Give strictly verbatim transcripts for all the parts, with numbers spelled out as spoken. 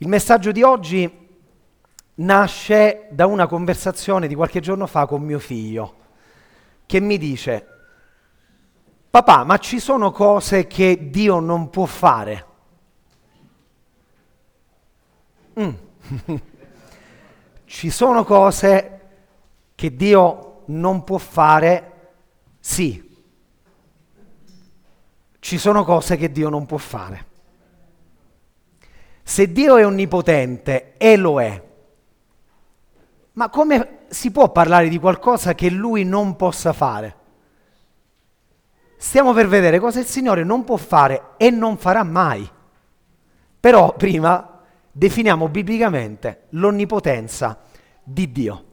Il messaggio di oggi nasce da una conversazione di qualche giorno fa con mio figlio, che mi dice: papà, ma ci sono cose che Dio non può fare? Mm. Ci sono cose che Dio non può fare? Sì. Ci sono cose che Dio non può fare. Se Dio è onnipotente, e lo è, ma come si può parlare di qualcosa che Lui non possa fare? Stiamo per vedere cosa il Signore non può fare e non farà mai. Però prima definiamo biblicamente l'onnipotenza di Dio.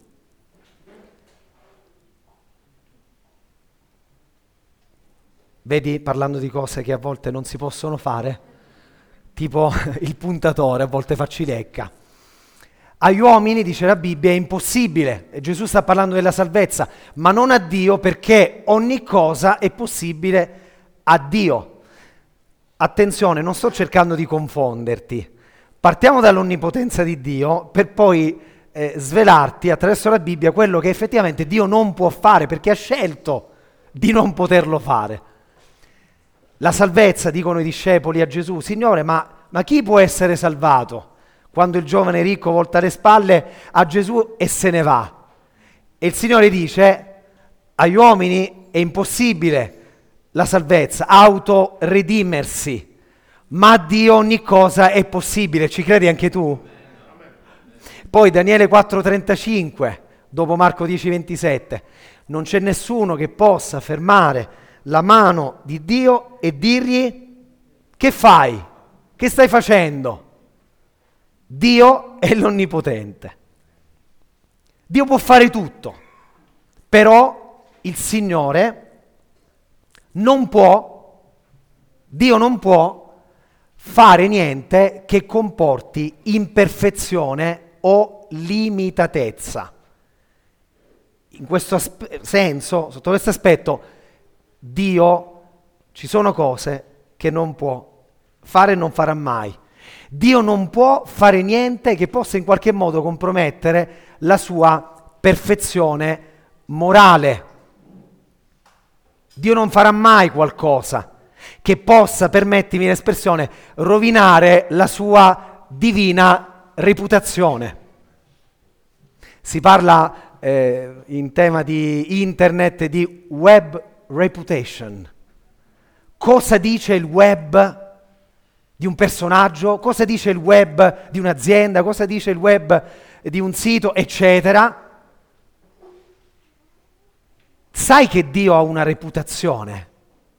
Vedi, parlando di cose che a volte non si possono fare, tipo il puntatore a volte fa cilecca. Agli uomini, dice la Bibbia, è impossibile, e Gesù sta parlando della salvezza, ma non a Dio, perché ogni cosa è possibile a Dio. Attenzione, non sto cercando di confonderti. Partiamo dall'onnipotenza di Dio per poi eh, svelarti attraverso la Bibbia quello che effettivamente Dio non può fare, perché ha scelto di non poterlo fare. La salvezza, dicono i discepoli a Gesù: Signore, ma, ma chi può essere salvato? Quando il giovane ricco volta le spalle a Gesù e se ne va. E il Signore dice: agli uomini è impossibile la salvezza, autoredimersi, ma a Dio ogni cosa è possibile. Ci credi anche tu? Poi Daniele quattro trentacinque, dopo Marco dieci ventisette: non c'è nessuno che possa fermare la mano di Dio e dirgli: che fai? Che stai facendo? Dio è l'onnipotente. Dio può fare tutto, però il Signore non può, Dio non può fare niente che comporti imperfezione o limitatezza. In questo aspe- senso, sotto questo aspetto, Dio, ci sono cose che non può fare e non farà mai. Dio non può fare niente che possa in qualche modo compromettere la sua perfezione morale. Dio non farà mai qualcosa che possa, permettimi l'espressione, rovinare la sua divina reputazione. Si parla eh, in tema di internet di web reputation. Cosa dice il web di un personaggio? Cosa dice il web di un'azienda? Cosa dice il web di un sito, eccetera? Sai che Dio ha una reputazione?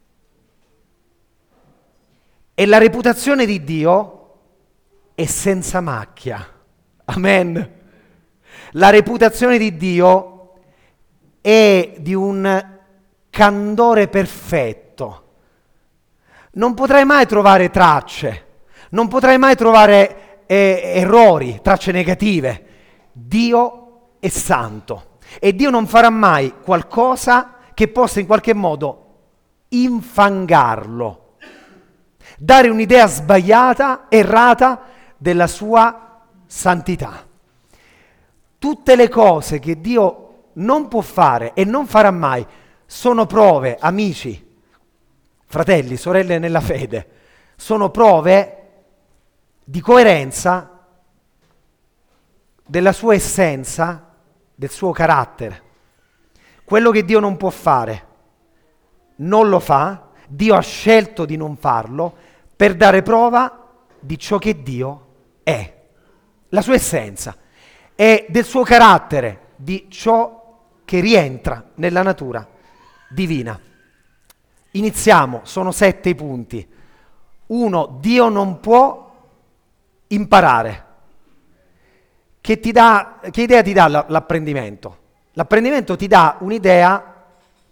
E la reputazione di Dio è senza macchia. Amen. La reputazione di Dio è di un candore perfetto. Non potrai mai trovare tracce, non potrai mai trovare eh, errori, tracce negative. Dio è santo e Dio non farà mai qualcosa che possa in qualche modo infangarlo, dare un'idea sbagliata, errata della sua santità. Tutte le cose che Dio non può fare e non farà mai sono prove, amici, fratelli, sorelle nella fede, sono prove di coerenza della sua essenza, del suo carattere. Quello che Dio non può fare, non lo fa. Dio ha scelto di non farlo per dare prova di ciò che Dio è, la sua essenza, e del suo carattere, di ciò che rientra nella natura divina. Iniziamo, sono sette i punti. Uno, Dio non può imparare. Che, ti dà, che idea ti dà l'apprendimento? L'apprendimento ti dà un'idea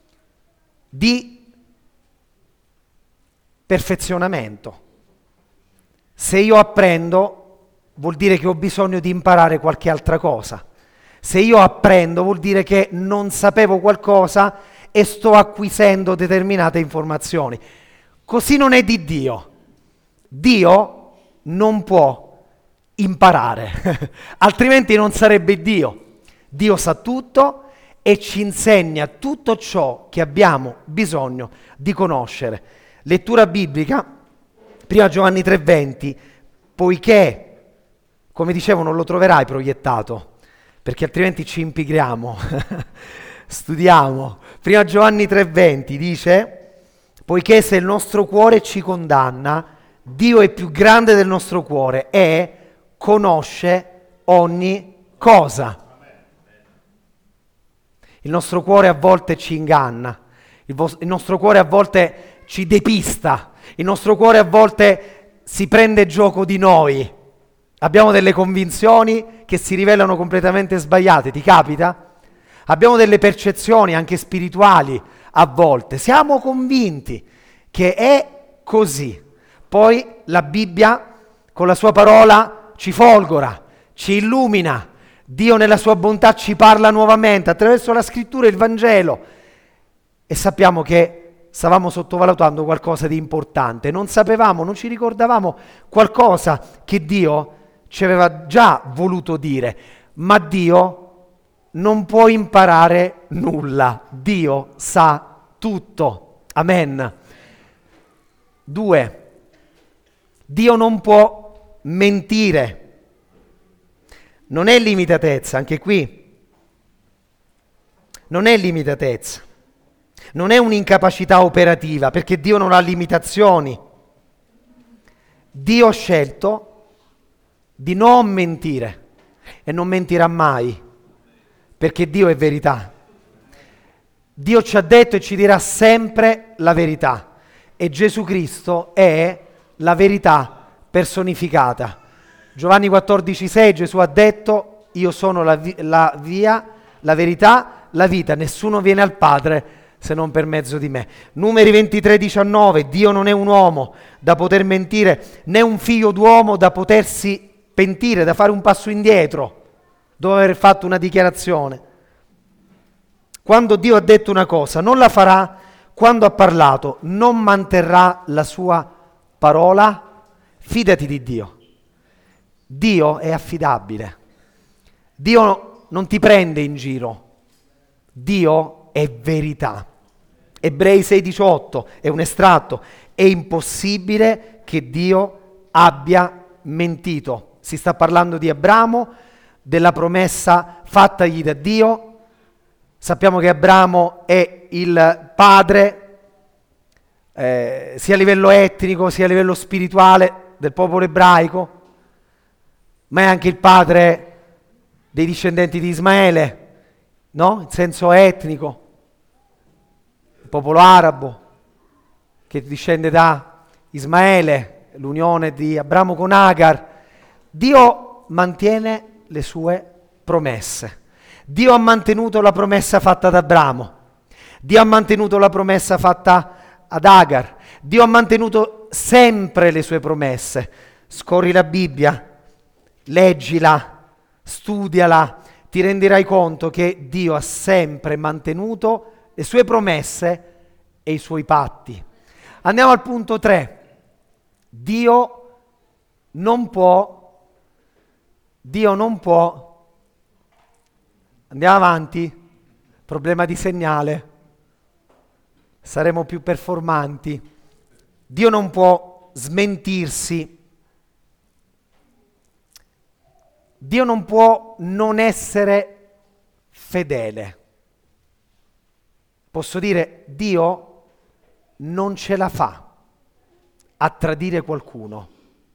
di perfezionamento. Se io apprendo, vuol dire che ho bisogno di imparare qualche altra cosa. Se io apprendo, vuol dire che non sapevo qualcosa e sto acquisendo determinate informazioni. Così non è di Dio. Dio non può imparare, altrimenti non sarebbe Dio. Dio sa tutto e ci insegna tutto ciò che abbiamo bisogno di conoscere. Lettura biblica, prima Giovanni tre venti, poiché, come dicevo, non lo troverai proiettato, perché altrimenti ci impigriamo. Studiamo. Prima Giovanni tre venti dice, poiché se il nostro cuore ci condanna, Dio è più grande del nostro cuore e conosce ogni cosa. Il nostro cuore a volte ci inganna, il, vos- il nostro cuore a volte ci depista, il nostro cuore a volte si prende gioco di noi. Abbiamo delle convinzioni che si rivelano completamente sbagliate, ti capita? Abbiamo delle percezioni anche spirituali a volte, siamo convinti che è così. Poi la Bibbia con la sua parola ci folgora, ci illumina. Dio nella sua bontà ci parla nuovamente attraverso la scrittura e il Vangelo e sappiamo che stavamo sottovalutando qualcosa di importante, non sapevamo, non ci ricordavamo qualcosa che Dio ci aveva già voluto dire, ma Dio non può imparare nulla, Dio sa tutto, amen. Due, Dio non può mentire. Non è limitatezza, anche qui. Non è limitatezza. Non è un'incapacità operativa, perché Dio non ha limitazioni. Dio ha scelto di non mentire e non mentirà mai, perché Dio è verità. Dio ci ha detto e ci dirà sempre la verità e Gesù Cristo è la verità personificata. Giovanni quattordici sei Gesù ha detto, io sono la, vi- la via, la verità, la vita, nessuno viene al Padre se non per mezzo di me. Numeri ventitré diciannove, Dio non è un uomo da poter mentire, né un figlio d'uomo da potersi pentire, da fare un passo indietro, dopo aver fatto una dichiarazione. Quando Dio ha detto una cosa, non la farà, quando ha parlato, non manterrà la sua parola, fidati di Dio. Dio è affidabile. Dio non ti prende in giro. Dio è verità. Ebrei sei diciotto è un estratto. È impossibile che Dio abbia mentito. Si sta parlando di Abramo, della promessa fattagli da Dio. Sappiamo che Abramo è il padre eh, sia a livello etnico sia a livello spirituale del popolo ebraico, ma è anche il padre dei discendenti di Ismaele, no? In senso etnico, il popolo arabo che discende da Ismaele, l'unione di Abramo con Agar. Dio mantiene le sue promesse. Dio ha mantenuto la promessa fatta ad Abramo. Dio ha mantenuto la promessa fatta ad Agar. Dio ha mantenuto sempre le sue promesse. Scorri la Bibbia, leggila, studiala, ti renderai conto che Dio ha sempre mantenuto le sue promesse e i suoi patti. Andiamo al punto tre. Dio non può, Dio non può, andiamo avanti, problema di segnale, saremo più performanti. Dio non può smentirsi. Dio non può non essere fedele. Posso dire, Dio non ce la fa a tradire qualcuno,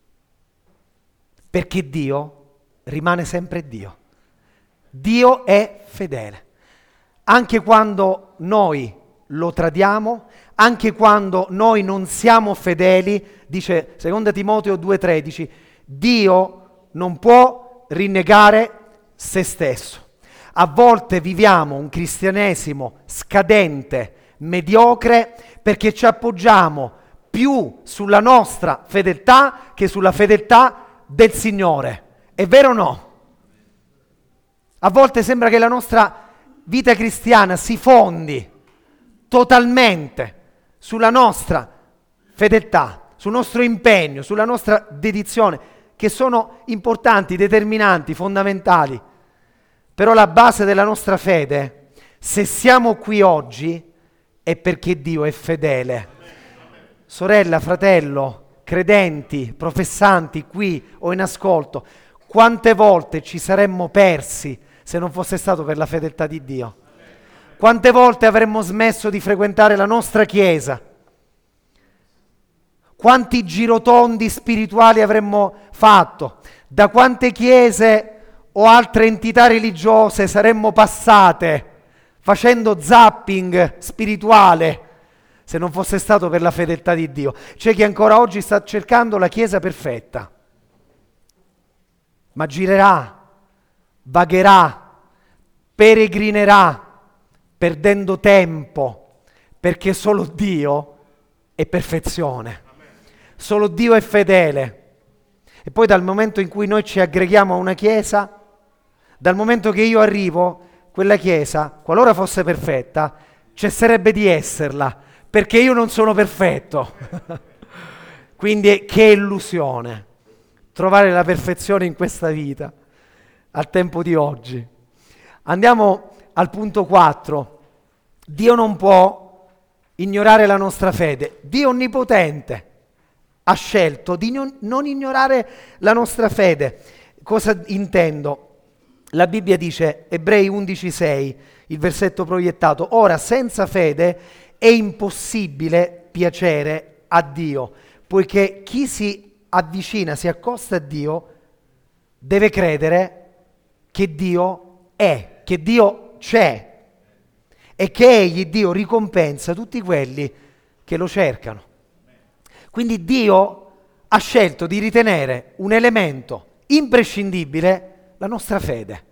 perché Dio rimane sempre Dio. Dio è fedele. Anche quando noi lo tradiamo, anche quando noi non siamo fedeli, dice seconda Timoteo due tredici, Dio non può rinnegare se stesso. A volte viviamo un cristianesimo scadente, mediocre, perché ci appoggiamo più sulla nostra fedeltà che sulla fedeltà del Signore. È vero o no? A volte sembra che la nostra vita cristiana si fondi totalmente sulla nostra fedeltà, sul nostro impegno, sulla nostra dedizione, che sono importanti, determinanti, fondamentali. Però la base della nostra fede, se siamo qui oggi, è perché Dio è fedele. Sorella, fratello, credenti, professanti qui o in ascolto, quante volte ci saremmo persi se non fosse stato per la fedeltà di Dio? Quante volte avremmo smesso di frequentare la nostra chiesa? Quanti girotondi spirituali avremmo fatto? Da quante chiese o altre entità religiose saremmo passate facendo zapping spirituale se non fosse stato per la fedeltà di Dio? C'è chi ancora oggi sta cercando la chiesa perfetta, ma girerà, vagherà, peregrinerà, perdendo tempo, perché solo Dio è perfezione, solo Dio è fedele. E poi dal momento in cui noi ci aggreghiamo a una chiesa, dal momento che io arrivo, quella chiesa, qualora fosse perfetta, cesserebbe di esserla, perché io non sono perfetto. Quindi che illusione trovare la perfezione in questa vita, al tempo di oggi. Andiamo al punto quattro. Dio non può ignorare la nostra fede. Dio onnipotente ha scelto di non, non ignorare la nostra fede. Cosa intendo? La Bibbia dice, Ebrei undici sei, il versetto proiettato: ora senza fede è impossibile piacere a Dio, poiché chi si avvicina, si accosta a Dio, deve credere che Dio è, che Dio c'è e che Egli, Dio, ricompensa tutti quelli che lo cercano. Quindi Dio ha scelto di ritenere un elemento imprescindibile la nostra fede.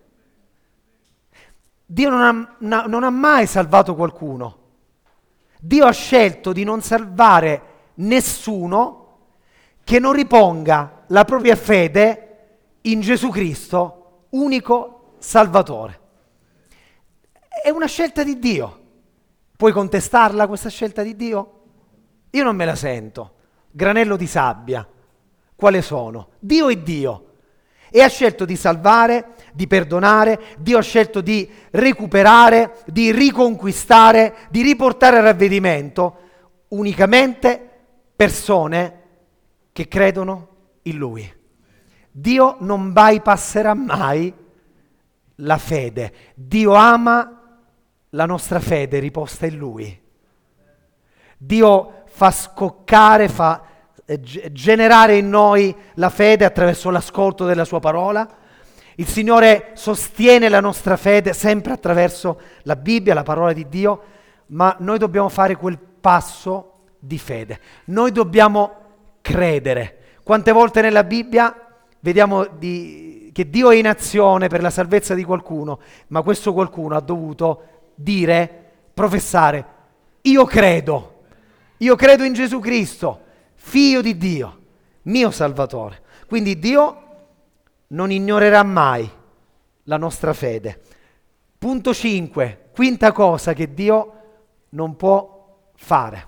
Dio non ha, na, non ha mai salvato qualcuno. Dio ha scelto di non salvare nessuno che non riponga la propria fede in Gesù Cristo, unico Salvatore. È una scelta di Dio. Puoi contestarla questa scelta di Dio? Io non me la sento. Granello di sabbia. Quale sono? Dio è Dio. E ha scelto di salvare, di perdonare. Dio ha scelto di recuperare, di riconquistare, di riportare a ravvedimento unicamente persone che credono in Lui. Dio non bypasserà mai la fede. Dio ama la nostra fede riposta in Lui. Dio fa scoccare, fa eh, generare in noi la fede attraverso l'ascolto della Sua parola. Il Signore sostiene la nostra fede sempre attraverso la Bibbia, la parola di Dio, ma noi dobbiamo fare quel passo di fede. Noi dobbiamo credere. Quante volte nella Bibbia vediamo di, che Dio è in azione per la salvezza di qualcuno, ma questo qualcuno ha dovuto dire, professare: io credo, io credo in Gesù Cristo, Figlio di Dio, mio Salvatore. Quindi Dio non ignorerà mai la nostra fede. Punto cinque, quinta cosa che Dio non può fare.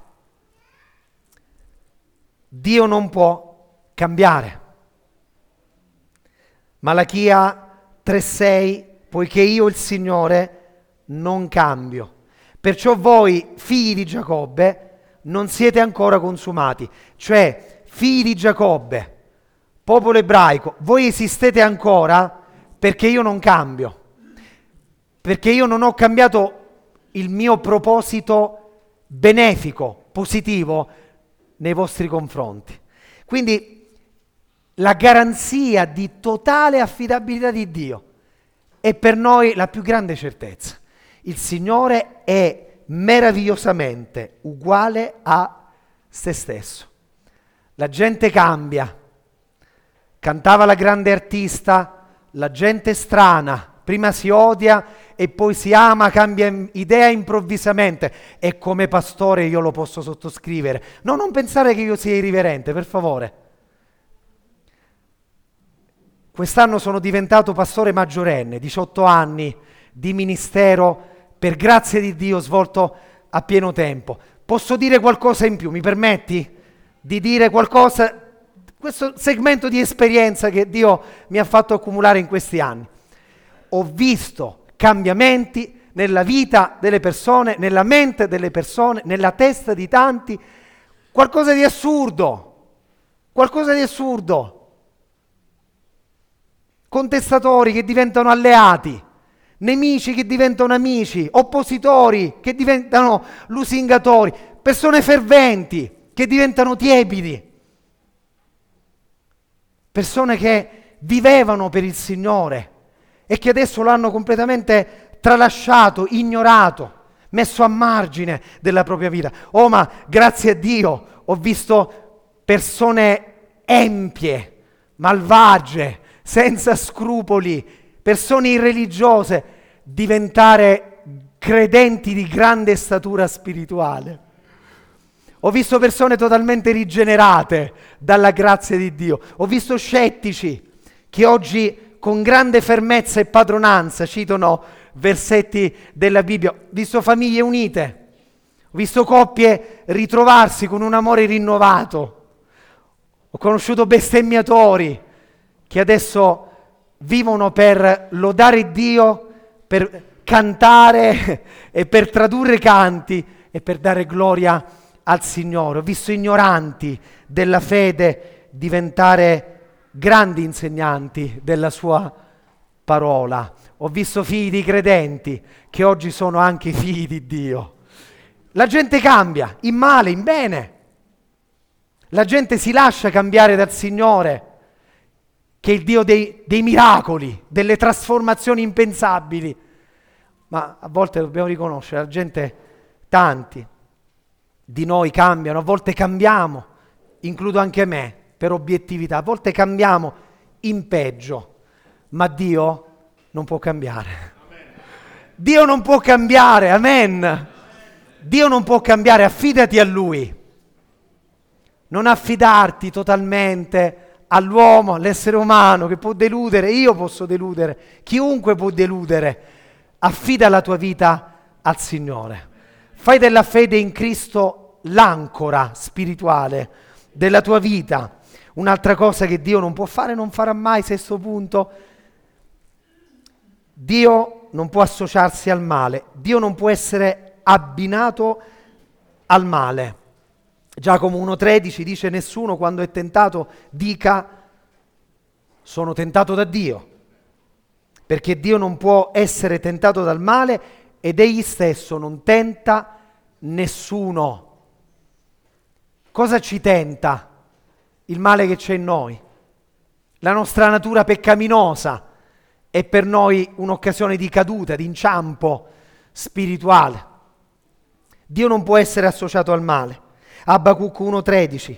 Dio non può cambiare. Malachia tre sei, poiché io il Signore non cambio. Perciò voi, figli di Giacobbe, non siete ancora consumati. Cioè, figli di Giacobbe, popolo ebraico, voi esistete ancora perché io non cambio. Perché io non ho cambiato il mio proposito benefico, positivo, nei vostri confronti. Quindi la garanzia di totale affidabilità di Dio è per noi la più grande certezza. Il Signore è meravigliosamente uguale a se stesso. La gente cambia. Cantava la grande artista, la gente è strana, prima si odia e poi si ama, cambia idea improvvisamente. E come pastore io lo posso sottoscrivere. No, non pensare che io sia irriverente, per favore. Quest'anno sono diventato pastore maggiorenne, diciotto anni di ministero, per grazia di Dio, svolto a pieno tempo. Posso dire qualcosa in più, mi permetti? Di dire qualcosa, questo segmento di esperienza che Dio mi ha fatto accumulare in questi anni. Ho visto cambiamenti nella vita delle persone, nella mente delle persone, nella testa di tanti, qualcosa di assurdo, qualcosa di assurdo. Contestatori che diventano alleati, nemici che diventano amici, oppositori che diventano lusingatori, persone ferventi che diventano tiepidi, persone che vivevano per il Signore e che adesso l'hanno completamente tralasciato, ignorato, messo a margine della propria vita. Oh, ma grazie a Dio ho visto persone empie, malvagie, senza scrupoli, persone irreligiose diventare credenti di grande statura spirituale. Ho visto persone totalmente rigenerate dalla grazia di Dio. Ho visto scettici che oggi con grande fermezza e padronanza citano versetti della Bibbia. Ho visto famiglie unite, ho visto coppie ritrovarsi con un amore rinnovato. Ho conosciuto bestemmiatori che adesso vivono per lodare Dio, per cantare e per tradurre canti e per dare gloria al Signore. Ho visto ignoranti della fede diventare grandi insegnanti della sua parola. Ho visto figli di credenti che oggi sono anche figli di Dio. La gente cambia, in male, in bene. La gente si lascia cambiare dal Signore, che è il Dio dei, dei miracoli, delle trasformazioni impensabili. Ma a volte dobbiamo riconoscere, la gente, tanti di noi cambiano, a volte cambiamo, includo anche me, per obiettività, a volte cambiamo in peggio, ma Dio non può cambiare. Amen. Dio non può cambiare, amen. Amen. Dio non può cambiare, affidati a Lui. Non affidarti totalmente all'uomo, all'essere umano che può deludere, io posso deludere, chiunque può deludere. Affida la tua vita al Signore. Fai della fede in Cristo l'ancora spirituale della tua vita. Un'altra cosa che Dio non può fare, non farà mai, sesto punto, Dio non può associarsi al male, Dio non può essere abbinato al male. Giacomo uno tredici dice: nessuno quando è tentato dica sono tentato da Dio, perché Dio non può essere tentato dal male ed egli stesso non tenta nessuno. Cosa ci tenta? Il male che c'è in noi. La nostra natura peccaminosa è per noi un'occasione di caduta, di inciampo spirituale. Dio non può essere associato al male. Abacuc uno tredici.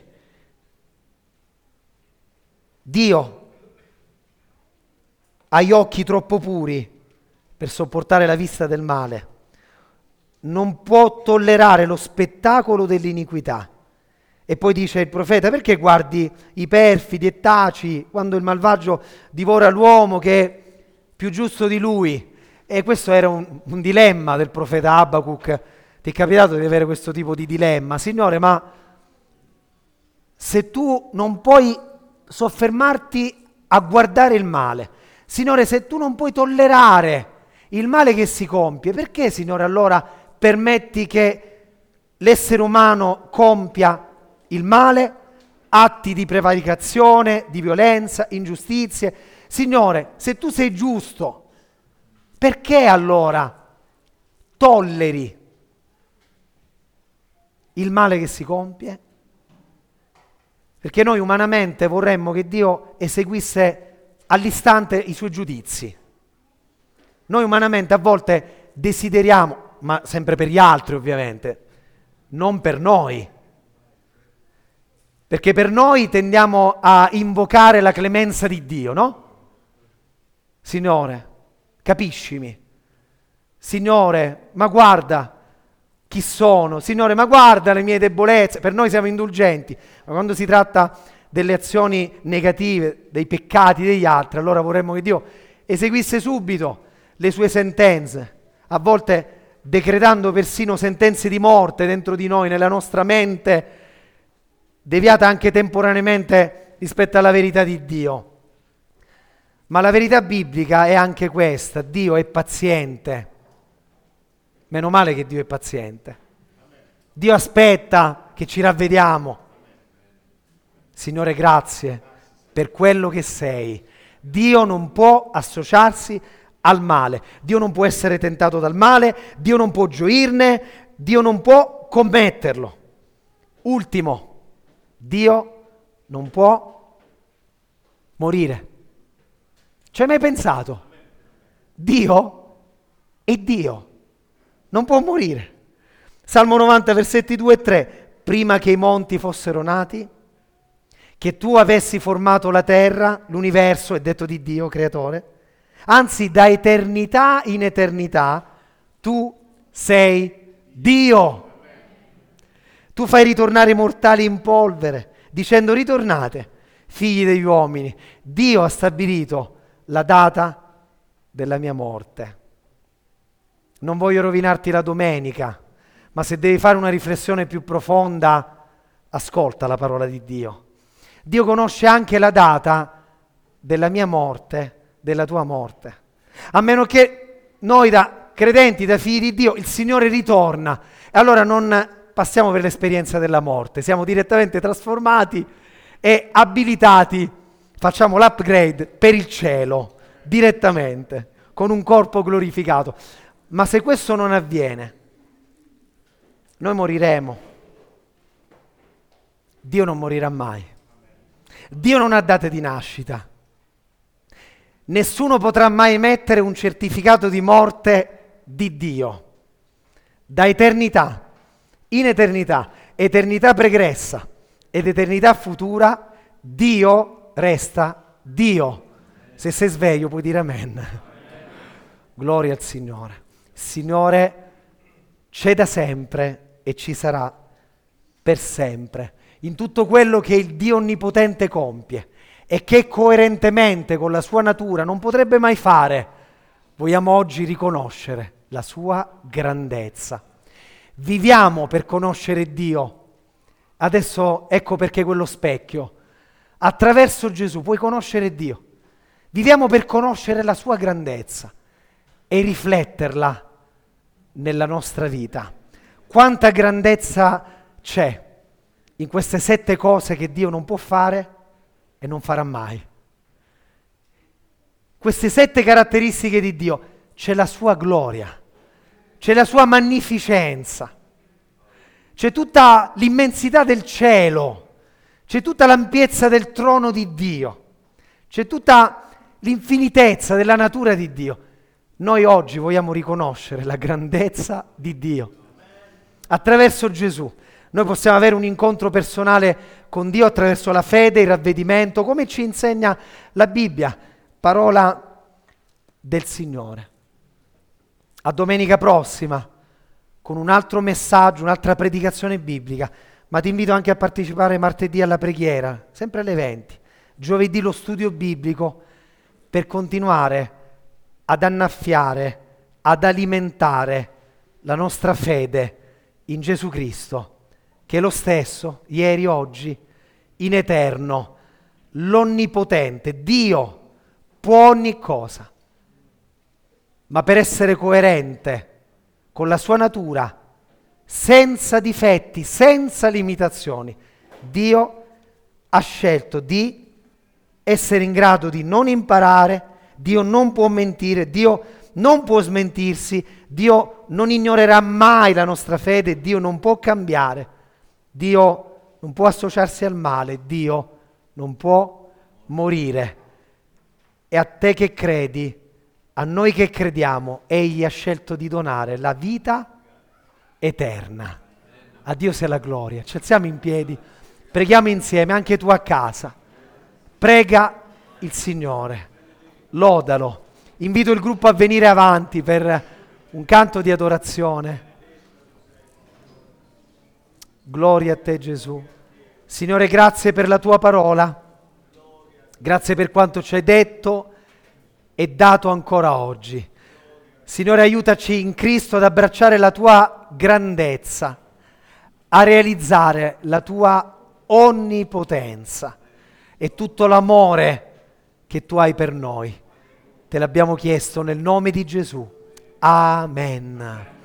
Dio ha gli occhi troppo puri per sopportare la vista del male. Non può tollerare lo spettacolo dell'iniquità. E poi dice il profeta: perché guardi i perfidi e taci quando il malvagio divora l'uomo che è più giusto di lui? E questo era un, un dilemma del profeta Abacuc. Ti è capitato di avere questo tipo di dilemma? Signore, ma se tu non puoi soffermarti a guardare il male, Signore, se tu non puoi tollerare il male che si compie, perché, Signore, allora permetti che l'essere umano compia il male, atti di prevaricazione, di violenza, ingiustizie? Signore, se tu sei giusto, perché allora tolleri il male che si compie? Perché noi umanamente vorremmo che Dio eseguisse all'istante i suoi giudizi. Noi umanamente a volte desideriamo, ma sempre per gli altri ovviamente, non per noi. Perché per noi tendiamo a invocare la clemenza di Dio, no? Signore, capiscimi. Signore, ma guarda chi sono. Signore, ma guarda le mie debolezze. Per noi siamo indulgenti, ma quando si tratta delle azioni negative, dei peccati degli altri, allora vorremmo che Dio eseguisse subito le sue sentenze, a volte decretando persino sentenze di morte dentro di noi, nella nostra mente, deviata anche temporaneamente rispetto alla verità di Dio. Ma la verità biblica è anche questa: Dio è paziente. Meno male che Dio è paziente. Dio aspetta che ci ravvediamo. Signore, grazie per quello che sei. Dio non può associarsi al male. Dio non può essere tentato dal male. Dio non può gioirne. Dio non può commetterlo. Ultimo, Dio non può morire. Ci hai mai pensato? Dio è Dio, non può morire. Salmo novanta, versetti due e tre. Prima che i monti fossero nati, che tu avessi formato la terra, l'universo, è detto di Dio, creatore, anzi da eternità in eternità, tu sei Dio. Tu fai ritornare i mortali in polvere, dicendo ritornate, figli degli uomini. Dio ha stabilito la data della mia morte. Non voglio rovinarti la domenica, ma se devi fare una riflessione più profonda, ascolta la parola di Dio. Dio conosce anche la data della mia morte, della tua morte. A meno che noi da credenti, da figli di Dio, il Signore ritorna. E allora non passiamo per l'esperienza della morte, siamo direttamente trasformati e abilitati, facciamo l'upgrade per il cielo, direttamente, con un corpo glorificato. Ma se questo non avviene, noi moriremo. Dio non morirà mai. Dio non ha date di nascita. Nessuno potrà mai emettere un certificato di morte di Dio. Da eternità in eternità, eternità pregressa ed eternità futura, Dio resta Dio. Se sei sveglio puoi dire amen. Gloria al Signore. Il Signore c'è da sempre e ci sarà per sempre in tutto quello che il Dio Onnipotente compie e che coerentemente con la sua natura non potrebbe mai fare. Vogliamo oggi riconoscere la sua grandezza. Viviamo per conoscere Dio. Adesso ecco perché quello specchio. Attraverso Gesù puoi conoscere Dio. Viviamo per conoscere la sua grandezza e rifletterla nella nostra vita. Quanta grandezza c'è in queste sette cose che Dio non può fare e non farà mai. Queste sette caratteristiche di Dio, c'è la sua gloria, c'è la sua magnificenza, c'è tutta l'immensità del cielo, c'è tutta l'ampiezza del trono di Dio, c'è tutta l'infinitezza della natura di Dio. Noi oggi vogliamo riconoscere la grandezza di Dio. Attraverso Gesù noi possiamo avere un incontro personale con Dio attraverso la fede, il ravvedimento, come ci insegna la Bibbia, parola del Signore. A domenica prossima con un altro messaggio, un'altra predicazione biblica, ma ti invito anche a partecipare martedì alla preghiera, sempre alle venti, giovedì lo studio biblico, per continuare ad annaffiare, ad alimentare la nostra fede in Gesù Cristo, che è lo stesso, ieri, oggi, in eterno, l'Onnipotente. Dio può ogni cosa, ma per essere coerente con la sua natura, senza difetti, senza limitazioni, Dio ha scelto di essere in grado di non imparare. Dio non può mentire, Dio non può smentirsi, Dio non ignorerà mai la nostra fede, Dio non può cambiare, Dio non può associarsi al male, Dio non può morire. E a te che credi, a noi che crediamo, Egli ha scelto di donare la vita eterna. A Dio sia la gloria. Ci alziamo in piedi, preghiamo insieme, anche tu a casa. Prega il Signore, lodalo. Invito il gruppo a venire avanti per un canto di adorazione. Gloria a te, Gesù. Signore, grazie per la tua parola. Grazie per quanto ci hai detto e dato ancora oggi. Signore, aiutaci in Cristo ad abbracciare la tua grandezza, a realizzare la tua onnipotenza e tutto l'amore che tu hai per noi. Te l'abbiamo chiesto nel nome di Gesù. Amen.